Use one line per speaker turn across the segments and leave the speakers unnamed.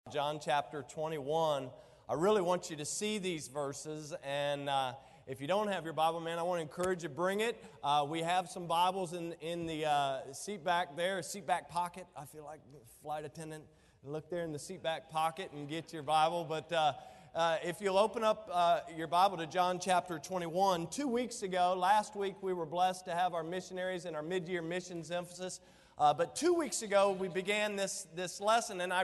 John chapter 21. I really want you to see these verses, and if you don't have your Bible, man, I want to encourage you, bring it. We have some Bibles in the seat back there, seat back pocket. I feel like a flight attendant. Look there in the seat back pocket and get your Bible. But if you'll open up your Bible to John chapter 21. 2 weeks ago, last week, we were blessed to have our missionaries and our mid-year missions emphasis. But 2 weeks ago, we began this lesson, and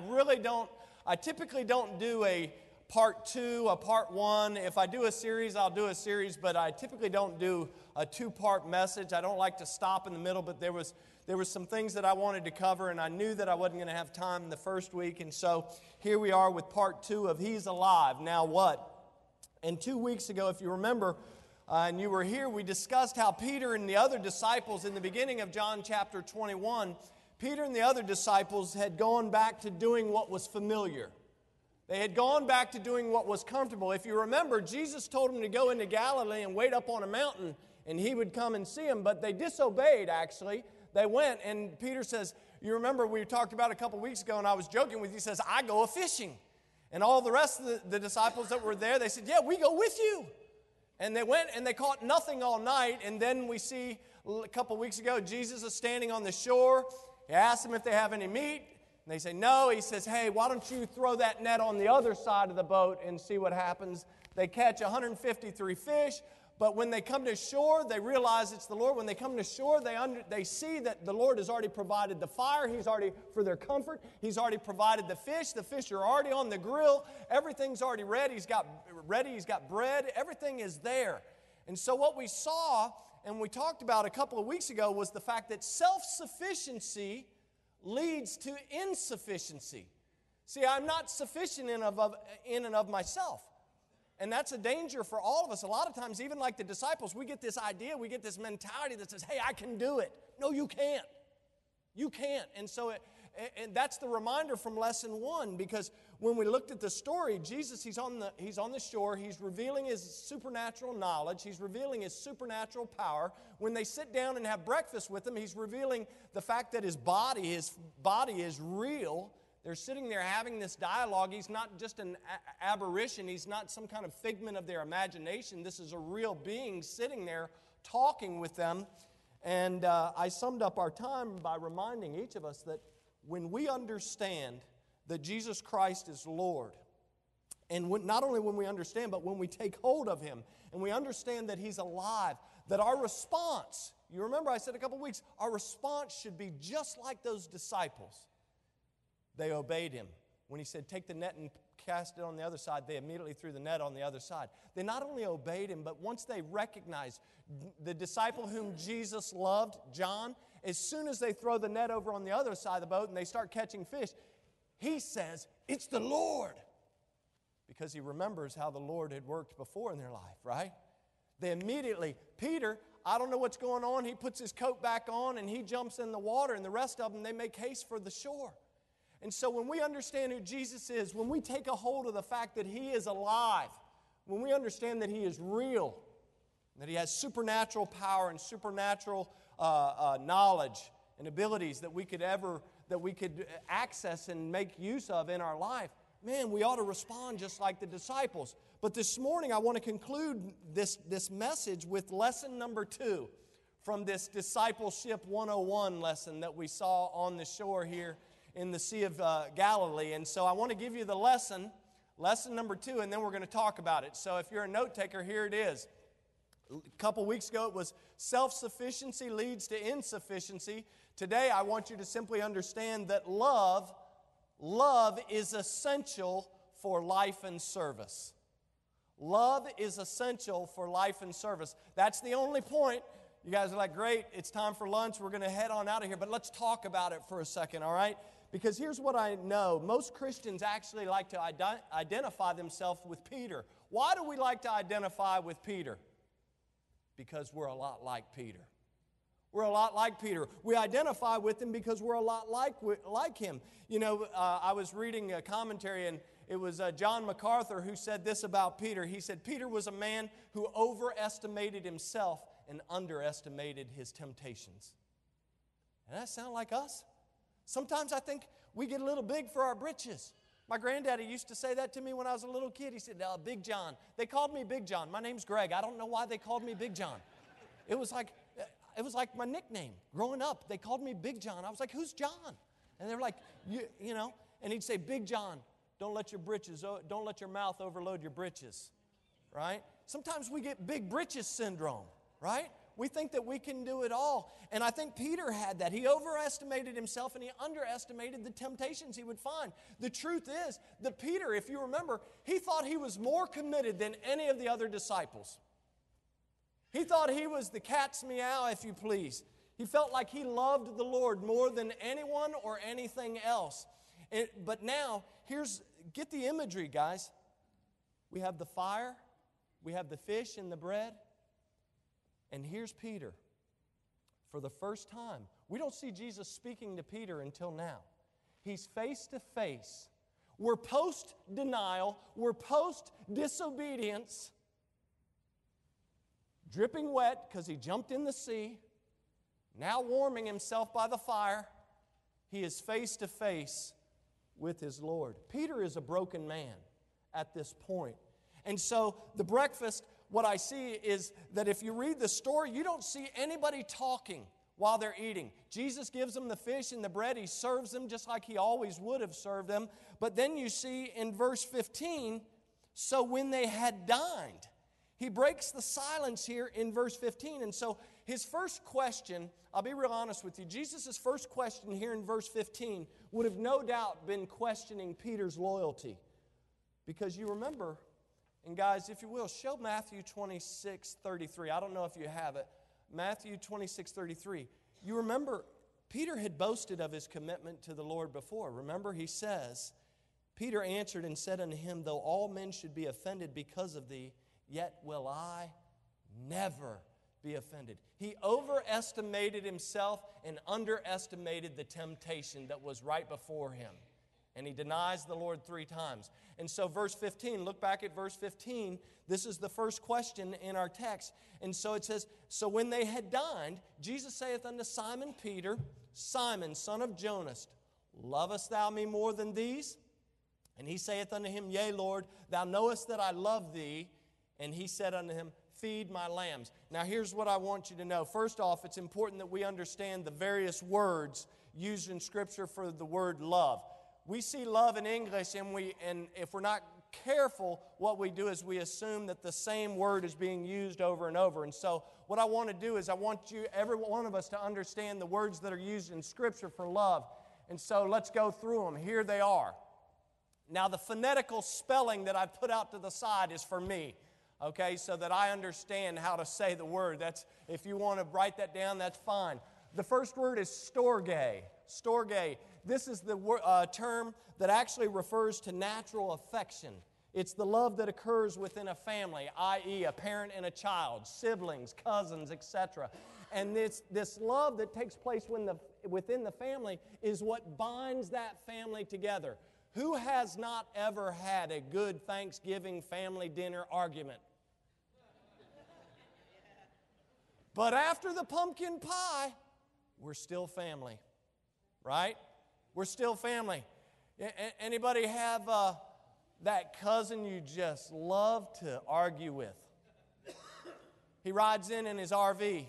I typically don't do a part two, a part one. If I do a series, I'll do a series, but I typically don't do a two-part message. I don't like to stop in the middle, but there was some things that I wanted to cover, and I knew that I wasn't going to have time the first week, and so here we are with part two of He's Alive, Now What? And 2 weeks ago, if you remember, and you were here, we discussed how Peter and the other disciples in the beginning of John chapter 21, Peter and the other disciples had gone back to doing what was familiar. They had gone back to doing what was comfortable. If you remember, Jesus told them to go into Galilee and wait up on a mountain, and He would come and see them, but they disobeyed, actually. They went, and Peter says, you remember we talked about a couple weeks ago, and I was joking with you, he says, I go a-fishing. And all the rest of the disciples that were there, they said, yeah, we go with you. And they went and they caught nothing all night, and then we see a couple weeks ago, Jesus is standing on the shore. He asks them if they have any meat, and they say no. He says, hey, why don't you throw that net on the other side of the boat and see what happens. They catch 153 fish, but when they come to shore, they realize it's the Lord. When they come to shore, they see that the Lord has already provided the fire. He's already, for their comfort, He's already provided the fish. The fish are already on the grill. Everything's already ready. He's got bread. Everything is there. And so what we saw, and we talked about a couple of weeks ago, was the fact that self-sufficiency leads to insufficiency. See, I'm not sufficient in and of myself. And that's a danger for all of us. A lot of times, even like the disciples, we get this idea, we get this mentality that says, hey, I can do it. No, you can't. You can't. And so and that's the reminder from lesson one, because when we looked at the story, Jesus, he's on the shore. He's revealing His supernatural knowledge. He's revealing His supernatural power. When they sit down and have breakfast with Him, He's revealing the fact that His body is real. They're sitting there having this dialogue. He's not just an aberration. He's not some kind of figment of their imagination. This is a real being sitting there talking with them. And I summed up our time by reminding each of us that when we understand that Jesus Christ is Lord, and not only when we understand, but when we take hold of Him, and we understand that He's alive, that our response, you remember I said a couple weeks, our response should be just like those disciples. They obeyed Him. When He said, take the net and cast it on the other side, they immediately threw the net on the other side. They not only obeyed Him, but once they recognized the disciple whom Jesus loved, John, as soon as they throw the net over on the other side of the boat and they start catching fish, he says, it's the Lord. Because he remembers how the Lord had worked before in their life, right? They immediately, Peter, I don't know what's going on. He puts his coat back on and he jumps in the water, and the rest of them, they make haste for the shore. And so when we understand who Jesus is, when we take a hold of the fact that He is alive, when we understand that He is real, that He has supernatural power and supernatural knowledge and abilities that we could access and make use of in our life, man, we ought to respond just like the disciples. But this morning I want to conclude this message with lesson number 2 from this Discipleship 101 lesson that we saw on the shore here in the Sea of Galilee. And so I want to give you the lesson number 2, and then we're going to talk about it. So if you're a note taker, here it is. A couple weeks ago it was self-sufficiency leads to insufficiency. Today I want you to simply understand that love is essential for life and service. Love is essential for life and service. That's the only point. You guys are like, great, it's time for lunch. We're going to head on out of here. But let's talk about it for a second, all right? Because here's what I know. Most Christians actually like to identify themselves with Peter. Why do we like to identify with Peter? Because we're a lot like Peter. We're a lot like Peter. We identify with him because we're a lot like him. You know, I was reading a commentary, and it was John MacArthur who said this about Peter. He said, Peter was a man who overestimated himself and underestimated his temptations. Does that sound like us? Sometimes I think we get a little big for our britches. My granddaddy used to say that to me when I was a little kid. He said, Big John. They called me Big John. My name's Greg. I don't know why they called me Big John. It was like my nickname. Growing up, they called me Big John. I was like, who's John? And they were like, you know, and he'd say, Big John, don't let your mouth overload your britches, right? Sometimes we get big britches syndrome, right? We think that we can do it all. And I think Peter had that. He overestimated himself and he underestimated the temptations he would find. The truth is that Peter, if you remember, he thought he was more committed than any of the other disciples. He thought he was the cat's meow, if you please. He felt like he loved the Lord more than anyone or anything else. But now, get the imagery, guys. We have the fire, we have the fish and the bread, and here's Peter. For the first time, we don't see Jesus speaking to Peter until now. He's face to face. We're post-denial, we're post-disobedience, dripping wet because he jumped in the sea, now warming himself by the fire. He is face to face with his Lord. Peter is a broken man at this point. And so the breakfast, what I see is that if you read the story, you don't see anybody talking while they're eating. Jesus gives them the fish and the bread. He serves them just like he always would have served them. But then you see in verse 15, so when they had dined, he breaks the silence here in verse 15. And so his first question, I'll be real honest with you, Jesus' first question here in verse 15 would have no doubt been questioning Peter's loyalty. Because you remember, and guys, if you will, show Matthew 26:33. I don't know if you have it. Matthew 26:33. You remember, Peter had boasted of his commitment to the Lord before. Remember, he says, Peter answered and said unto him, though all men should be offended because of thee, yet will I never be offended. He overestimated himself and underestimated the temptation that was right before him. And he denies the Lord 3 times. And so verse 15, look back at verse 15. This is the first question in our text. And so it says, so when they had dined, Jesus saith unto Simon Peter, Simon, son of Jonas, lovest thou me more than these? And he saith unto him, yea, Lord, thou knowest that I love thee. And he said unto him, feed my lambs. Now here's what I want you to know. First off, it's important that we understand the various words used in Scripture for the word love. We see love in English, and if we're not careful, what we do is we assume that the same word is being used over and over. And so what I want to do is I want every one of us to understand the words that are used in Scripture for love. And so let's go through them. Here they are. Now the phonetical spelling that I've put out to the side is for me. Okay, so that I understand how to say the word. If you want to write that down, that's fine. The first word is storge. Storge. This is the term that actually refers to natural affection. It's the love that occurs within a family, i.e. a parent and a child, siblings, cousins, etc. And this love that takes place within the family is what binds that family together. Who has not ever had a good Thanksgiving family dinner argument? But after the pumpkin pie, we're still family, right? We're still family. Anybody have that cousin you just love to argue with? He rides in his RV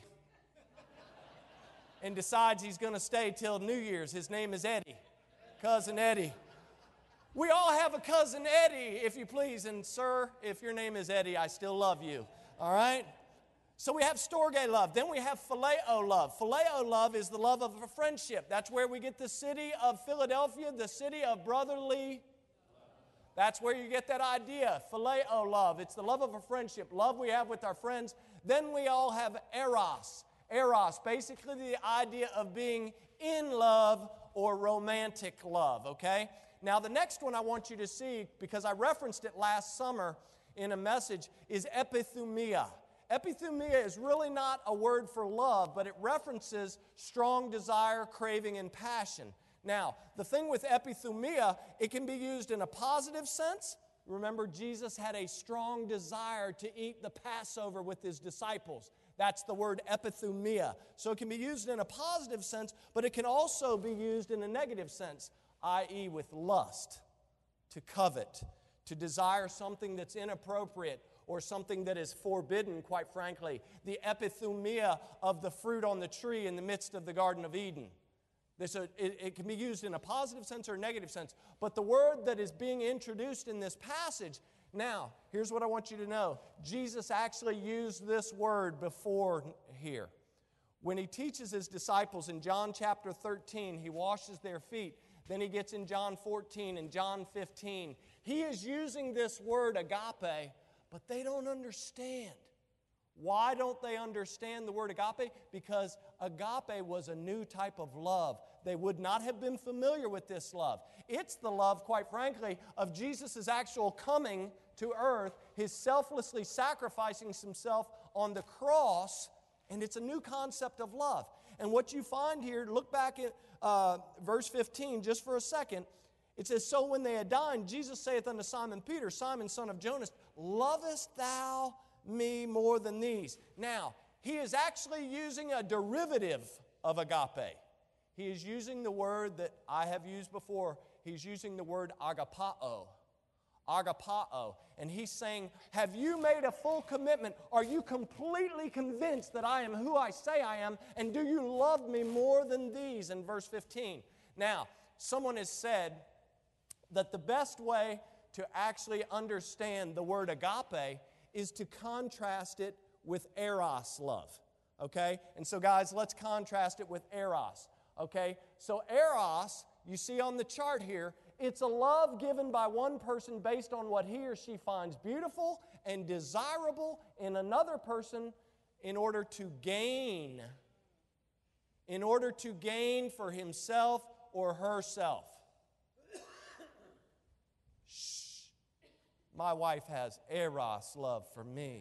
and decides he's going to stay till New Year's. His name is Eddie, Cousin Eddie. We all have a Cousin Eddie, if you please. And sir, if your name is Eddie, I still love you, all right? So we have storge love. Then we have phileo love. Phileo love is the love of a friendship. That's where we get the city of Philadelphia, the city of brotherly. That's where you get that idea, phileo love. It's the love of a friendship, love we have with our friends. Then we all have eros. Eros, basically the idea of being in love or romantic love, okay? Now the next one I want you to see, because I referenced it last summer in a message, is epithumia. Epithumia is really not a word for love, but it references strong desire, craving, and passion. Now, the thing with epithumia, it can be used in a positive sense. Remember, Jesus had a strong desire to eat the Passover with his disciples. That's the word epithumia. So it can be used in a positive sense, but it can also be used in a negative sense, i.e. with lust. to covet, to desire something that's inappropriate or something that is forbidden, quite frankly. The epithumia of the fruit on the tree in the midst of the Garden of Eden. It can be used in a positive sense or a negative sense. But the word that is being introduced in this passage, now, here's what I want you to know. Jesus actually used this word before here. When He teaches His disciples in John chapter 13, He washes their feet. Then He gets in John 14 and John 15. He is using this word agape, but they don't understand. Why don't they understand the word agape? Because agape was a new type of love. They would not have been familiar with this love. It's the love, quite frankly, of Jesus' actual coming to earth, His selflessly sacrificing Himself on the cross, and it's a new concept of love. And what you find here, look back at verse 15 just for a second. It says, "So when they had dined, Jesus saith unto Simon Peter, Simon, son of Jonas, lovest thou me more than these?" Now, He is actually using a derivative of agape. He is using the word that I have used before. He's using the word agapao. Agapao. And He's saying, have you made a full commitment? Are you completely convinced that I am who I say I am? And do you love me more than these? In verse 15. Now, someone has said that the best way to actually understand the word agape is to contrast it with eros love. Okay? And so guys, let's contrast it with eros. Okay? So eros, you see on the chart here, it's a love given by one person based on what he or she finds beautiful and desirable in another person in order to gain for himself or herself. Shh. My wife has eros love for me.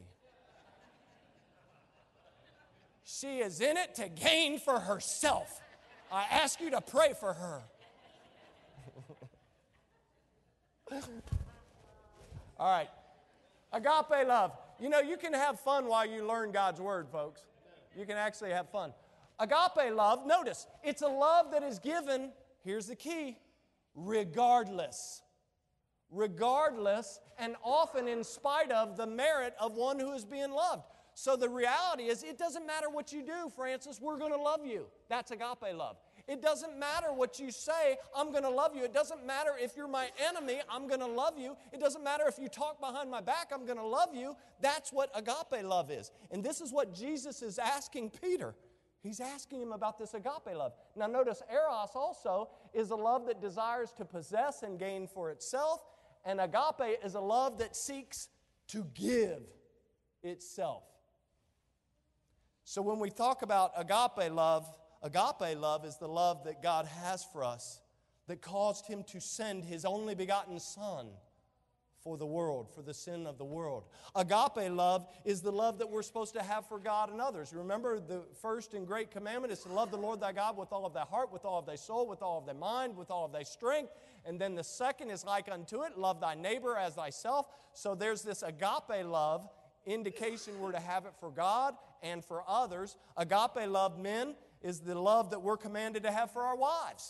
She is in it to gain for herself. I ask you to pray for her. All right. Agape love. You know, you can have fun while you learn God's Word, folks. You can actually have fun. Agape love, notice, it's a love that is given, here's the key, regardless. Regardless, and often in spite of the merit of one who is being loved. So the reality is, it doesn't matter what you do, Francis, we're going to love you. That's agape love. It doesn't matter what you say, I'm going to love you. It doesn't matter if you're my enemy, I'm going to love you. It doesn't matter if you talk behind my back, I'm going to love you. That's what agape love is. And this is what Jesus is asking Peter. He's asking him about this agape love. Now notice, eros also is a love that desires to possess and gain for itself. And agape is a love that seeks to give itself. So when we talk about agape love is the love that God has for us, that caused Him to send His only begotten Son for the world, for the sin of the world. Agape love is the love that we're supposed to have for God and others. Remember, the first and great commandment is to love the Lord thy God with all of thy heart, with all of thy soul, with all of thy mind, with all of thy strength. And then the second is like unto it, love thy neighbor as thyself. So there's this agape love indication we're to have it for God and for others. Agape love, men, is the love that we're commanded to have for our wives.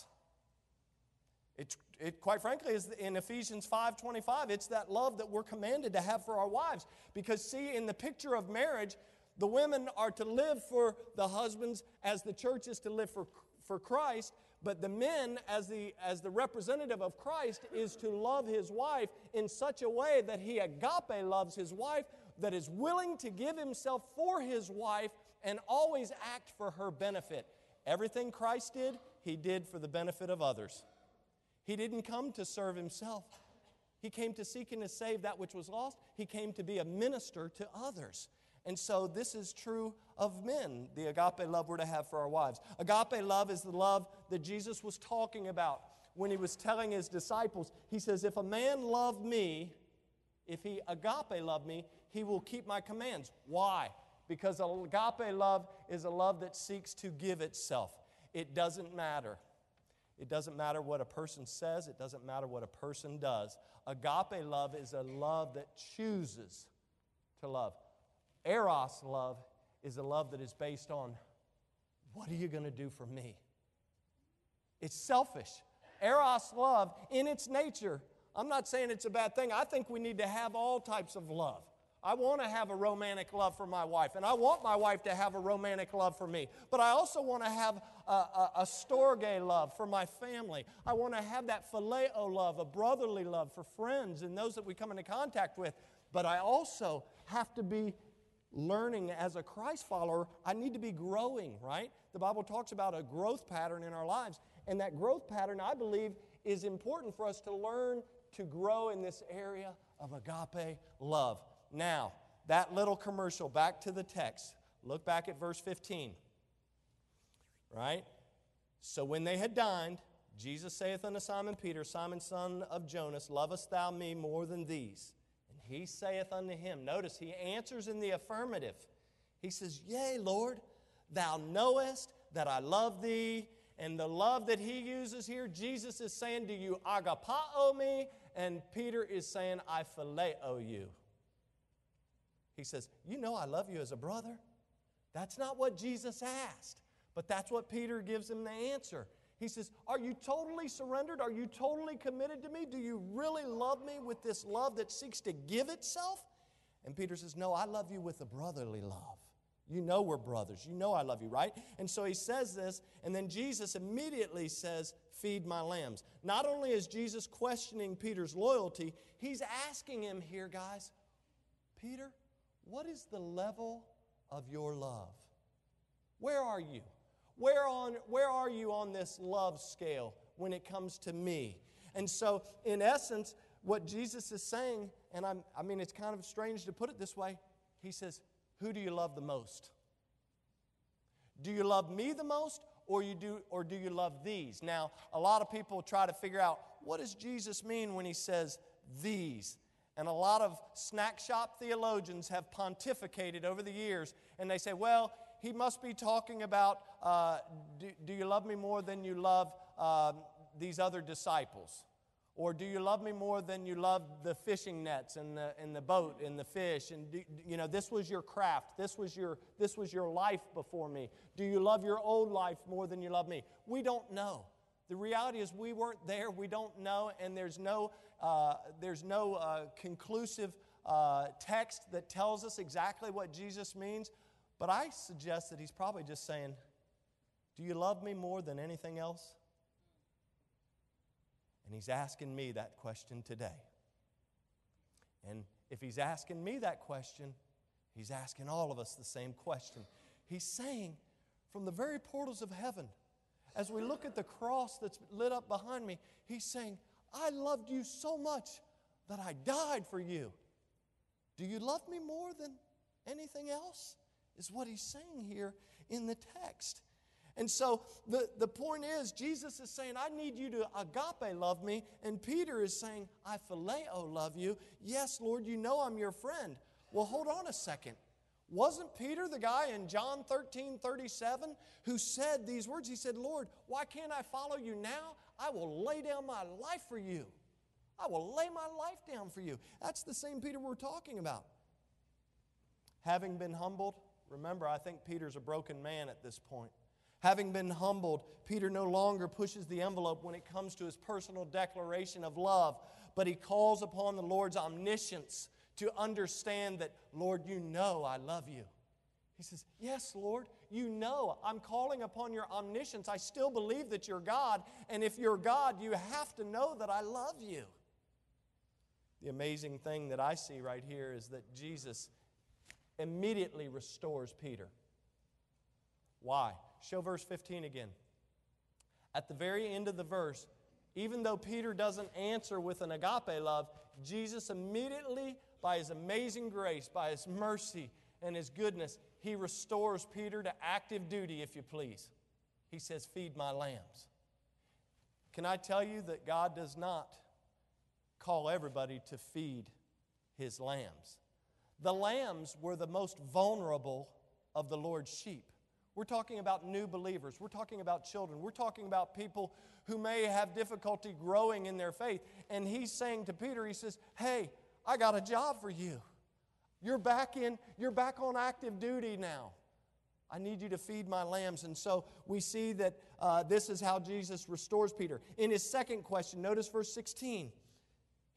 It quite frankly is in Ephesians 5:25. It's that love that we're commanded to have for our wives. Because see, in the picture of marriage, the women are to live for the husbands as the church is to live for Christ. But the men, as the representative of Christ, is to love his wife in such a way that he agape loves his wife, that is willing to give himself for his wife and always act for her benefit. Everything Christ did, He did for the benefit of others. He didn't come to serve Himself. He came to seek and to save that which was lost. He came to be a minister to others. And so this is true of men, the agape love we're to have for our wives. Agape love is the love that Jesus was talking about when He was telling His disciples. He says, if a man love me, if he agape love me, he will keep my commands. Why? Because agape love is a love that seeks to give itself. It doesn't matter. It doesn't matter what a person says. It doesn't matter what a person does. Agape love is a love that chooses to love. Eros love is a love that is based on, what are you going to do for me? It's selfish. Eros love, in its nature, I'm not saying it's a bad thing. I think we need to have all types of love. I want to have a romantic love for my wife, and I want my wife to have a romantic love for me. But I also want to have a storge love for my family. I want to have that phileo love, a brotherly love for friends and those that we come into contact with. But I also have to be learning as a Christ follower. I need to be growing, right? The Bible talks about a growth pattern in our lives. And that growth pattern, I believe, is important for us to learn to grow in this area of agape love. Now, that little commercial, back to the text. Look back at verse 15. Right? So when they had dined, Jesus saith unto Simon Peter, Simon, son of Jonas, lovest thou me more than these? And he saith unto him, notice he answers in the affirmative. He says, Yea, Lord, thou knowest that I love thee. And the love that he uses here, Jesus is saying, do you agapao me? And Peter is saying, I phileo you. He says, you know I love you as a brother. That's not what Jesus asked, but that's what Peter gives him the answer. He says, are you totally surrendered? Are you totally committed to me? Do you really love me with this love that seeks to give itself? And Peter says, no, I love you with a brotherly love. You know we're brothers. You know I love you, right? And so he says this, and then Jesus immediately says, feed my lambs. Not only is Jesus questioning Peter's loyalty, he's asking him here, guys, Peter, what is the level of your love? Where are you? Where are you on this love scale when it comes to me? And so, in essence, what Jesus is saying, and I mean, it's kind of strange to put it this way, he says, who do you love the most? Do you love me the most, or do you love these? Now, a lot of people try to figure out, what does Jesus mean when he says these? And a lot of snack shop theologians have pontificated over the years, and they say, well, he must be talking about, do you love me more than you love these other disciples? Or do you love me more than you love the fishing nets and the boat and the fish? And this was your craft. This was your life before me. Do you love your old life more than you love me? We don't know. The reality is we weren't there. We don't know, and there's no conclusive text that tells us exactly what Jesus means. But I suggest that he's probably just saying, do you love me more than anything else? And he's asking me that question today. And if he's asking me that question, he's asking all of us the same question. He's saying, from the very portals of heaven, as we look at the cross that's lit up behind me, he's saying, I loved you so much that I died for you. Do you love me more than anything else? Is what he's saying here in the text. And so the point is, Jesus is saying, I need you to agape love me. And Peter is saying, I phileo love you. Yes, Lord, you know I'm your friend. Well, hold on a second. Wasn't Peter the guy in John 13:37 who said these words? He said, Lord, why can't I follow you now? I will lay down my life for you. I will lay my life down for you. That's the same Peter we're talking about. Having been humbled, remember, I think Peter's a broken man at this point. Having been humbled, Peter no longer pushes the envelope when it comes to his personal declaration of love, but he calls upon the Lord's omniscience to understand that, Lord, you know I love you. He says, yes, Lord, you know. I'm calling upon your omniscience. I still believe that you're God, and if you're God, you have to know that I love you. The amazing thing that I see right here is that Jesus immediately restores Peter. Why? Show verse 15 again. At the very end of the verse, even though Peter doesn't answer with an agape love, Jesus immediately, by his amazing grace, by his mercy and his goodness, he restores Peter to active duty, if you please. He says, feed my lambs. Can I tell you that God does not call everybody to feed his lambs? The lambs were the most vulnerable of the Lord's sheep. We're talking about new believers. We're talking about children. We're talking about people who may have difficulty growing in their faith. And he's saying to Peter, he says, hey, I got a job for you. You're back on active duty now. I need you to feed my lambs. And so we see that this is how Jesus restores Peter. In his second question, notice verse 16.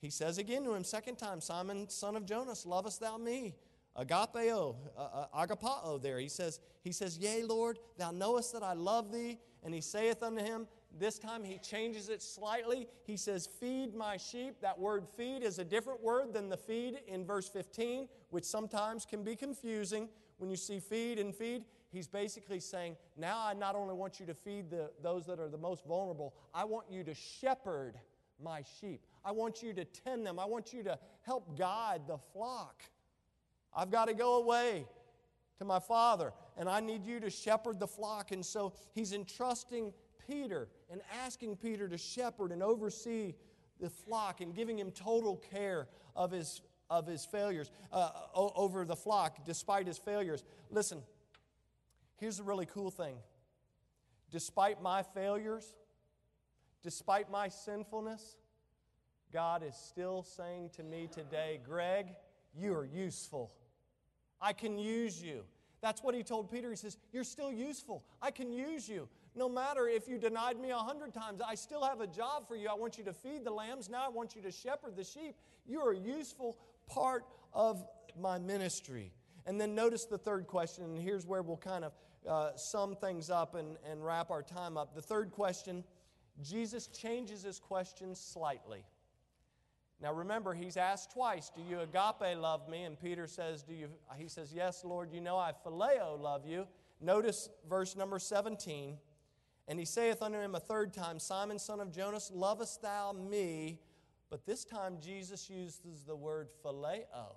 He says again to him, second time, Simon, son of Jonas, lovest thou me? Agapeo, agapao there. He says, Yea, Lord, thou knowest that I love thee. And he saith unto him, this time he changes it slightly. He says, feed my sheep. That word feed is a different word than the feed in verse 15, which sometimes can be confusing when you see feed and feed. He's basically saying, now I not only want you to feed those that are the most vulnerable, I want you to shepherd my sheep. I want you to tend them. I want you to help guide the flock. I've got to go away to my Father, and I need you to shepherd the flock. And so he's entrusting Peter and asking Peter to shepherd and oversee the flock and giving him total care of his failures, over the flock despite his failures. Listen, here's the really cool thing. Despite my failures, despite my sinfulness, God is still saying to me today, Greg, you are useful. I can use you. That's what he told Peter. He says, you're still useful. I can use you. No matter if you denied me 100 times, I still have a job for you. I want you to feed the lambs. Now I want you to shepherd the sheep. You're a useful part of my ministry. And then notice the third question, and here's where we'll kind of sum things up and wrap our time up. The third question, Jesus changes his question slightly. Now remember, he's asked twice, do you agape love me? And Peter says, he says, yes, Lord, you know I phileo love you. Notice verse number 17. And he saith unto him a third time, Simon, son of Jonas, lovest thou me? But this time Jesus uses the word phileo.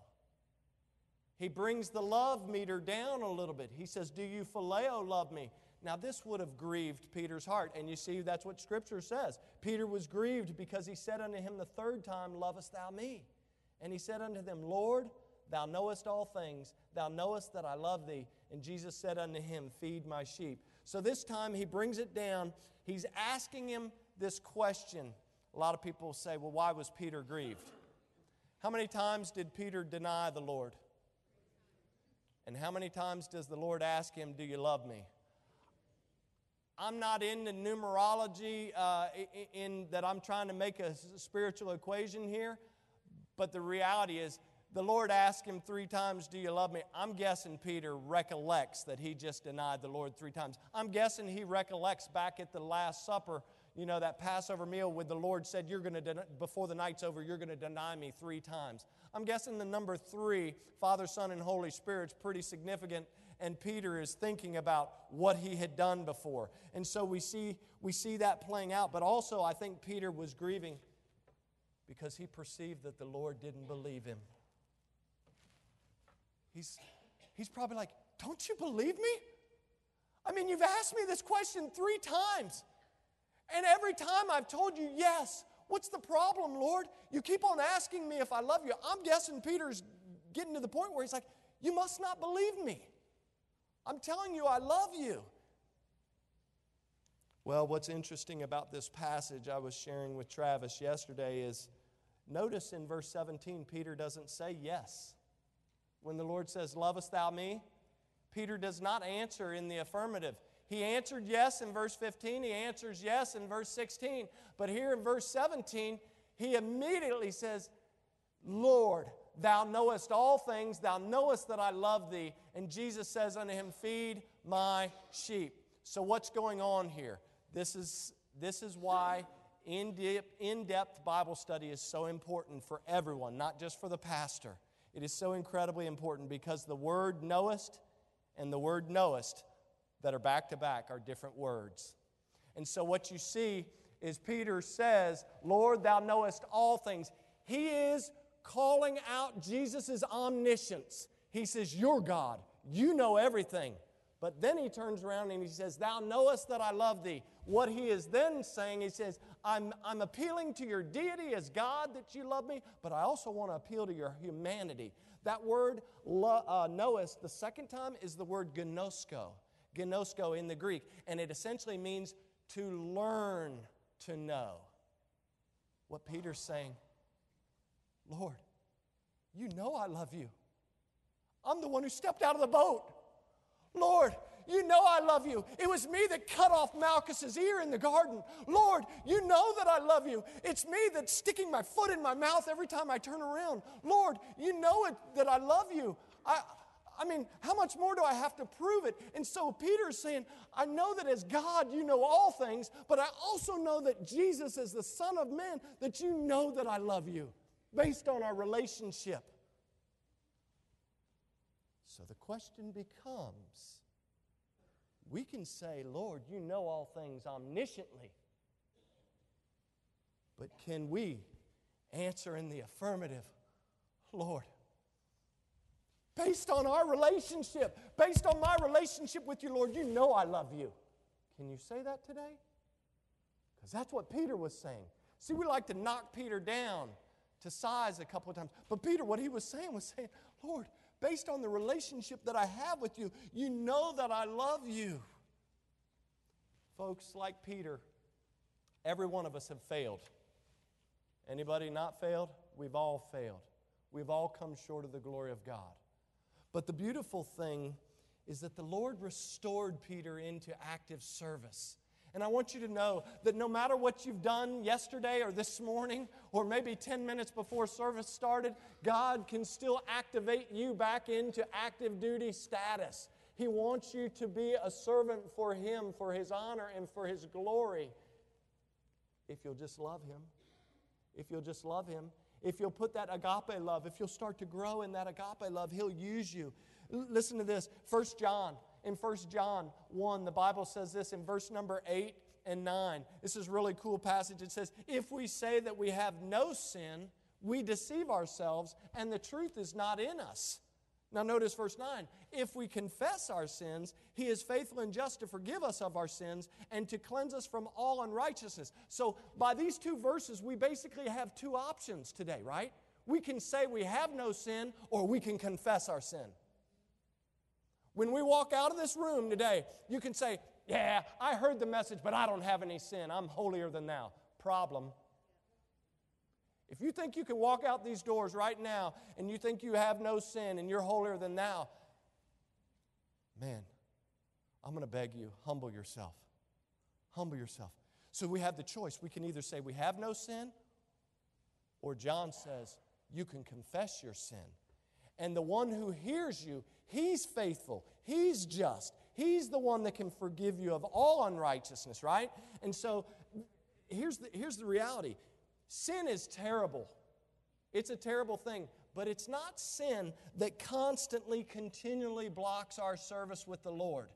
He brings the love meter down a little bit. He says, do you phileo love me? Now this would have grieved Peter's heart. And you see, that's what Scripture says. Peter was grieved because he said unto him the third time, lovest thou me? And he said unto them, Lord, thou knowest all things. Thou knowest that I love thee. And Jesus said unto him, feed my sheep. So this time he brings it down. He's asking him this question. A lot of people say, well, why was Peter grieved? How many times did Peter deny the Lord? And how many times does the Lord ask him, do you love me? I'm not into numerology in that I'm trying to make a spiritual equation here, but the reality is the Lord asked him 3 times, do you love me? I'm guessing Peter recollects that he just denied the Lord 3 times. I'm guessing he recollects back at the Last Supper, you know, that Passover meal where the Lord said, before the night's over, you're going to deny me 3 times. I'm guessing the number 3, Father, Son, and Holy Spirit, is pretty significant. And Peter is thinking about what he had done before. And so we see that playing out. But also I think Peter was grieving because he perceived that the Lord didn't believe him. He's probably like, don't you believe me? I mean, you've asked me this question 3 times. And every time I've told you yes. What's the problem, Lord? You keep on asking me if I love you. I'm guessing Peter's getting to the point where he's like, you must not believe me. I'm telling you, I love you. Well, what's interesting about this passage I was sharing with Travis yesterday is, notice in verse 17, Peter doesn't say yes. When the Lord says, lovest thou me? Peter does not answer in the affirmative. He answered yes in verse 15. He answers yes in verse 16. But here in verse 17, he immediately says, Lord, thou knowest all things, thou knowest that I love thee. And Jesus says unto him, feed my sheep. So what's going on here? This is why in-depth Bible study is so important for everyone, not just for the pastor. It is so incredibly important because the word knowest and the word knowest that are back to back are different words. And so what you see is Peter says, Lord, thou knowest all things. He is calling out Jesus' omniscience. He says, you're God. You know everything. But then he turns around and he says, thou knowest that I love thee. What he is then saying, he says, I'm appealing to your deity as God that you love me, but I also want to appeal to your humanity. That word knowest, the second time, is the word gnosko. Gnosko in the Greek. And it essentially means to learn to know. What Peter's saying, Lord, you know I love you. I'm the one who stepped out of the boat. Lord,
you know I love you. It was me that cut off Malchus's ear in the garden. Lord, you know that I love you. It's me that's sticking my foot in my mouth every time I turn around. Lord, you know it that I love you. I mean, how much more do I have to prove it? And so Peter is saying, I know that as God you know all things, but I also know that Jesus is the Son of Man, that you know that I love you based on our relationship. So the question becomes, we can say, Lord, you know all things omnisciently, but can we answer in the affirmative, Lord, based on our relationship, based on my relationship with you, Lord, you know I love you. Can you say that today? Because that's what Peter was saying. See, we like to knock Peter down to size a couple of times. But Peter, what he was saying, Lord, based on the relationship that I have with you, you know that I love you. Folks, like Peter, every one of us have failed. Anybody not failed? We've all failed. We've all come short of the glory of God. But the beautiful thing is that the Lord restored Peter into active service. And I want you to know that no matter what you've done yesterday or this morning or maybe 10 minutes before service started, God can still activate you back into active duty status. He wants you to be a servant for Him, for His honor and for His glory. If you'll just love Him. If you'll just love Him. If you'll put that agape love, if you'll start to grow in that agape love, He'll use you. Listen to this. In 1 John 1, the Bible says this in verse number 8 and 9. This is a really cool passage. It says, if we say that we have no sin, we deceive ourselves, and the truth is not in us. Now notice verse 9. If we confess our sins, He is faithful and just to forgive us of our sins and to cleanse us from all unrighteousness. So by these two verses, we basically have two options today, right? We can say we have no sin, or we can confess our sin. When we walk out of this room today, you can say, yeah, I heard the message, but I don't have any sin. I'm holier than thou. Problem. If you think you can walk out these doors right now and you think you have no sin and you're holier than thou, man, I'm going to beg you, humble yourself. Humble yourself. So we have the choice. We can either say we have no sin, or John says you can confess your sin. And the one who hears you, He's faithful. He's just. He's the one that can forgive you of all unrighteousness, right? And so here's the reality. Sin is terrible. It's a terrible thing. But it's not sin that constantly, continually blocks our service with the Lord.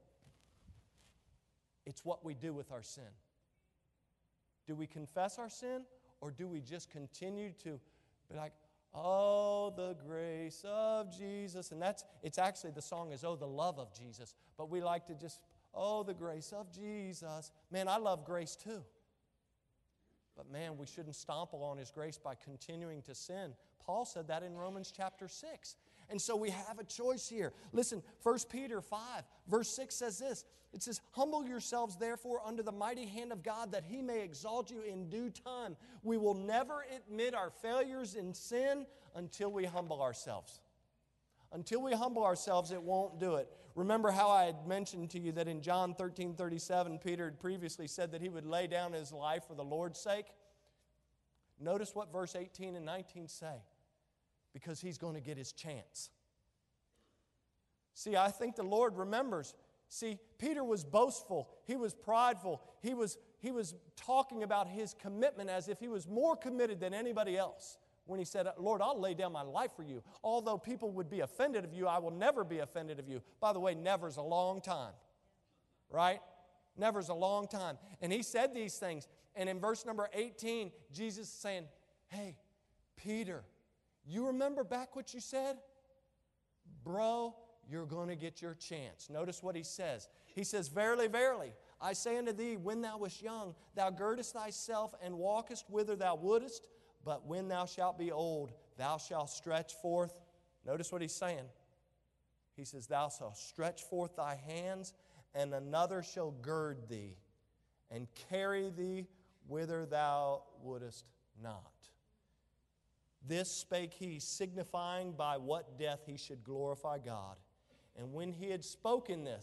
It's what we do with our sin. Do we confess our sin, or do we just continue to be like, oh, the grace of Jesus. And it's actually, the song is, oh, the love of Jesus. But we like to just, oh, the grace of Jesus. Man, I love grace too. But man, we shouldn't stomp on His grace by continuing to sin. Paul said that in Romans chapter 6. And so we have a choice here. Listen, 1 Peter 5, verse 6 says this. It says, humble yourselves therefore under the mighty hand of God, that He may exalt you in due time. We will never admit our failures in sin until we humble ourselves. Until we humble ourselves, it won't do it. Remember how I had mentioned to you that in John 13:37, Peter had previously said that he would lay down his life for the Lord's sake? Notice what verse 18 and 19 say. Because he's going to get his chance. See, I think the Lord remembers. See, Peter was boastful. He was prideful. He was talking about his commitment as if he was more committed than anybody else. When he said, Lord, I'll lay down my life for you. Although people would be offended of you, I will never be offended of you. By the way, never's a long time. Right? Never's a long time. And he said these things. And in verse number 18, Jesus is saying, hey, Peter, you remember back what you said? Bro, you're going to get your chance. Notice what he says. He says, verily, verily, I say unto thee, when thou wast young, thou girdest thyself and walkest whither thou wouldest. But when thou shalt be old, thou shalt stretch forth. Notice what he's saying. He says, thou shalt stretch forth thy hands, and another shall gird thee, and carry thee whither thou wouldest not. This spake he, signifying by what death he should glorify God. And when he had spoken this,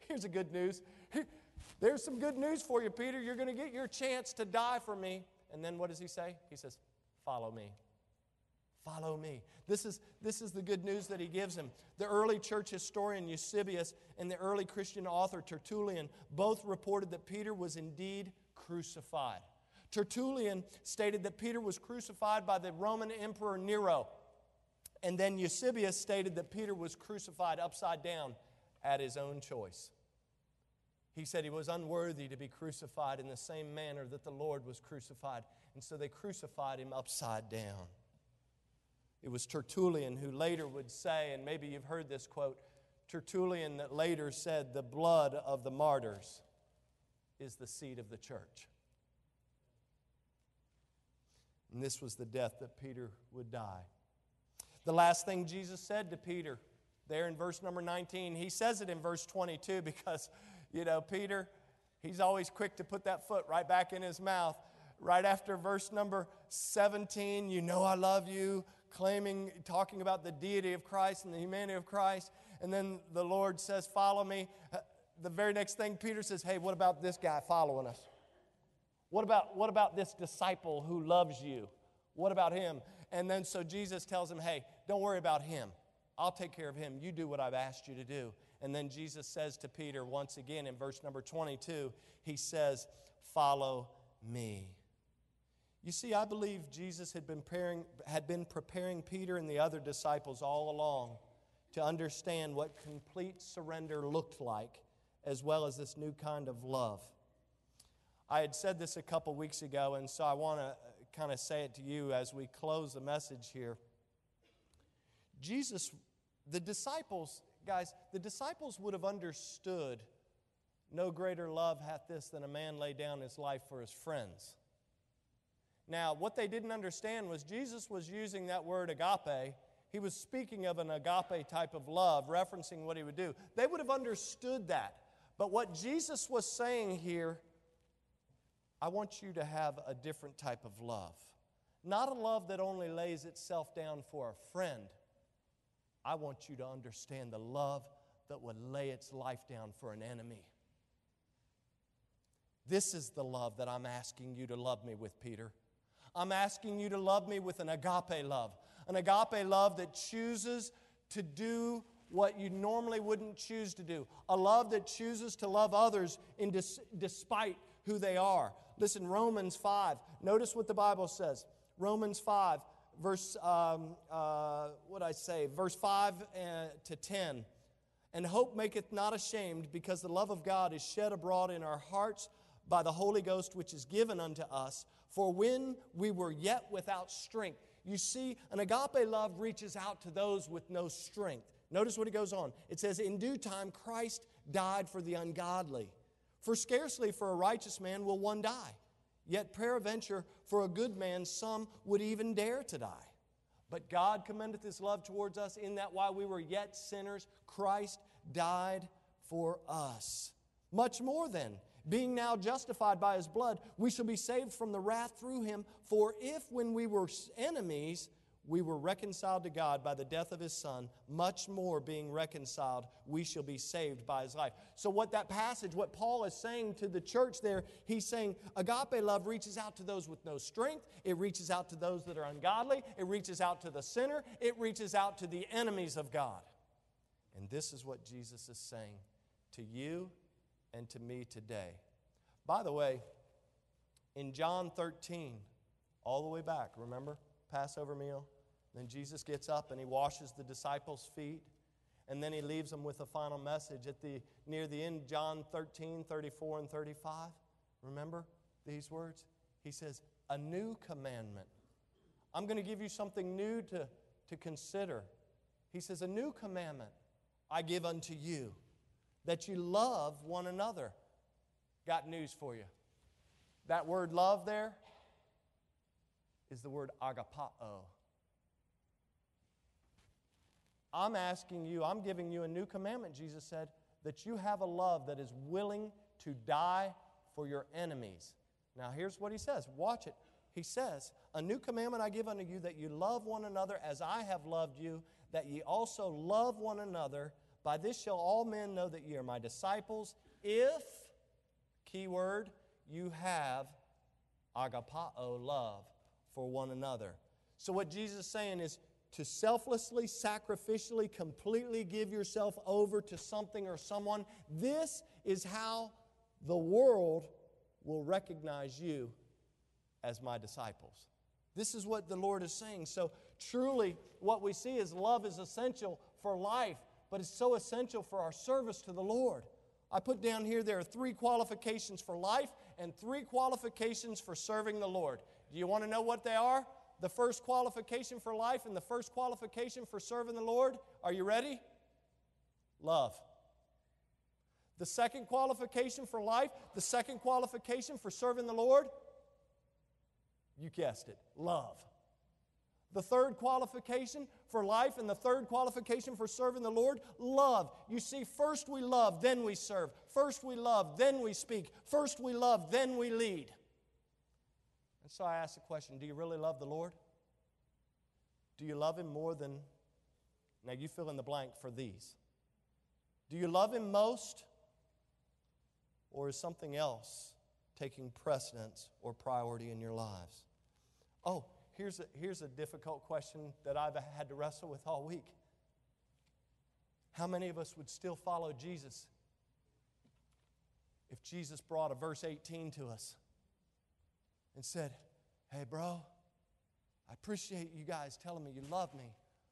Here's the good news. There's some good news for you, Peter. You're going to get your chance to die for me. And then what does he say? He says, follow me. Follow me. This is the good news that he gives him. The early church historian Eusebius and the early Christian author Tertullian both reported that Peter was indeed crucified. Tertullian stated that Peter was crucified by the Roman Emperor Nero. And then Eusebius stated that Peter was crucified upside down at his own choice. He said he was unworthy to be crucified in the same manner that the Lord was crucified. And so they crucified him upside down. It was Tertullian who later would say, and maybe you've heard this quote, Tertullian that later said, the blood of the martyrs is the seed of the church. And this was the death that Peter would die. The last thing Jesus said to Peter, there in verse number 19, he says it in verse 22 because, Peter, he's always quick to put that foot right back in his mouth. Right after verse number 17, I love you, talking about the deity of Christ and the humanity of Christ. And then the Lord says, follow me. The very next thing Peter says, hey, what about this guy following us? What about this disciple who loves you? What about him? And then so Jesus tells him, hey, don't worry about him. I'll take care of him. You do what I've asked you to do. And then Jesus says to Peter once again in verse number 22, he says, follow me. You see, I believe Jesus had been preparing Peter and the other disciples all along to understand what complete surrender looked like, as well as this new kind of love. I had said this a couple weeks ago, and so I want to kind of say it to you as we close the message here. The disciples would have understood, no greater love hath this than a man lay down his life for his friends. Now, what they didn't understand was Jesus was using that word agape. He was speaking of an agape type of love, referencing what he would do. They would have understood that. But what Jesus was saying here, I want you to have a different type of love. Not a love that only lays itself down for a friend. I want you to understand the love that would lay its life down for an enemy. This is the love that I'm asking you to love me with, Peter. I'm asking you to love me with an agape love. An agape love that chooses to do what you normally wouldn't choose to do. A love that chooses to love others despite who they are. Listen, Romans 5. Notice what the Bible says. Romans 5, verse 5 to 10. And hope maketh not ashamed, because the love of God is shed abroad in our hearts by the Holy Ghost, which is given unto us. For when we were yet without strength. You see, an agape love reaches out to those with no strength. Notice what it goes on. It says, in due time Christ died for the ungodly. For scarcely for a righteous man will one die. Yet peradventure for a good man some would even dare to die. But God commendeth His love towards us, in that while we were yet sinners, Christ died for us. Much more then, being now justified by His blood, we shall be saved from the wrath through Him. For if when we were enemies, we were reconciled to God by the death of His Son, much more being reconciled, we shall be saved by His life. So what Paul is saying to the church there, he's saying agape love reaches out to those with no strength. It reaches out to those that are ungodly. It reaches out to the sinner. It reaches out to the enemies of God. And this is what Jesus is saying to you and to me today. By the way, in John 13, all the way back, remember? Passover meal. Then Jesus gets up and He washes the disciples' feet. And then He leaves them with a final message near the end, John 13, 34 and 35. Remember these words? He says, a new commandment. I'm going to give you something new to consider. He says, a new commandment I give unto you, that you love one another. Got news for you. That word love there is the word agapao. I'm giving you a new commandment, Jesus said, that you have a love that is willing to die for your enemies. Now here's what He says. Watch it. He says, a new commandment I give unto you, that you love one another as I have loved you, that ye also love one another. By this shall all men know that ye are my disciples, if, keyword, you have agapao, love for one another. So what Jesus is saying is to selflessly, sacrificially, completely give yourself over to something or someone. This is how the world will recognize you as my disciples. This is what the Lord is saying. So truly what we see is love is essential for life, but it's so essential for our service to the Lord. I put down here there are 3 qualifications for life and 3 qualifications for serving the Lord. Do you want to know what they are? The first qualification for life and the first qualification for serving the Lord. Are you ready? Love. The second qualification for life, the second qualification for serving the Lord, you guessed it, love. The third qualification for life and the third qualification for serving the Lord, love. You see, first we love, then we serve. First we love, then we speak. First we love, then we lead. And so I ask the question, do you really love the Lord? Do you love Him more than, now you fill in the blank for these. Do you love Him most? Or is something else taking precedence or priority in your lives? Oh, here's a difficult question that I've had to wrestle with all week. How many of us would still follow Jesus if Jesus brought a verse 18 to us and said, hey, bro, I appreciate you guys telling me you love me.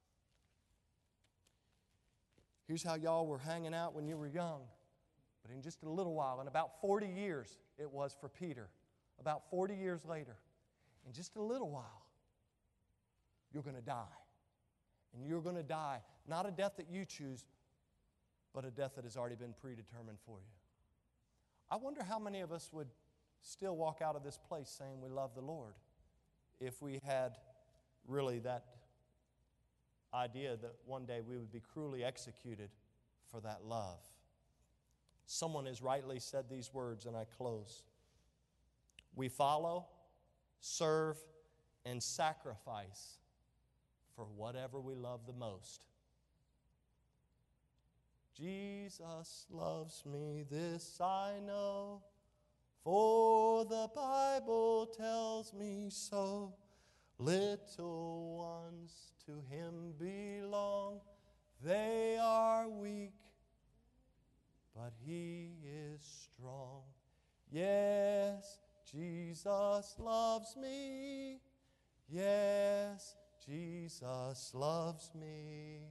Here's how y'all were hanging out when you were young. But in just a little while, in about 40 years, it was for Peter. About 40 years later, in just a little while, you're going to die. And you're going to die, not a death that you choose, but a death that has already been predetermined for you. I wonder how many of us would still walk out of this place saying we love the Lord if we had really that idea that one day we would be cruelly executed for that love. Someone has rightly said these words, and I close. We follow, serve, and sacrifice for whatever we love the most. Jesus loves me, this I know, for the Bible tells me so. Little ones to Him belong, they are weak, but He is strong. Yes, Jesus loves me. Yes, Jesus loves me.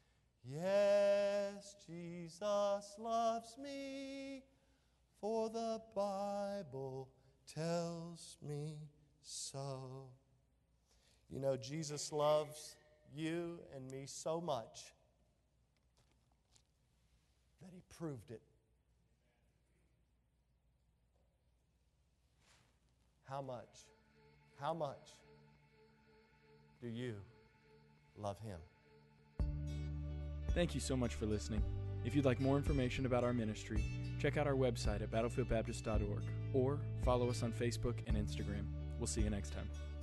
Yes, Jesus loves me. For the Bible tells me so. You know, Jesus loves you and me so much that He proved it. How much do you love Him?
Thank you so much for listening. If you'd like more information about our ministry, check out our website at battlefieldbaptist.org or follow us on Facebook and Instagram. We'll see you next time.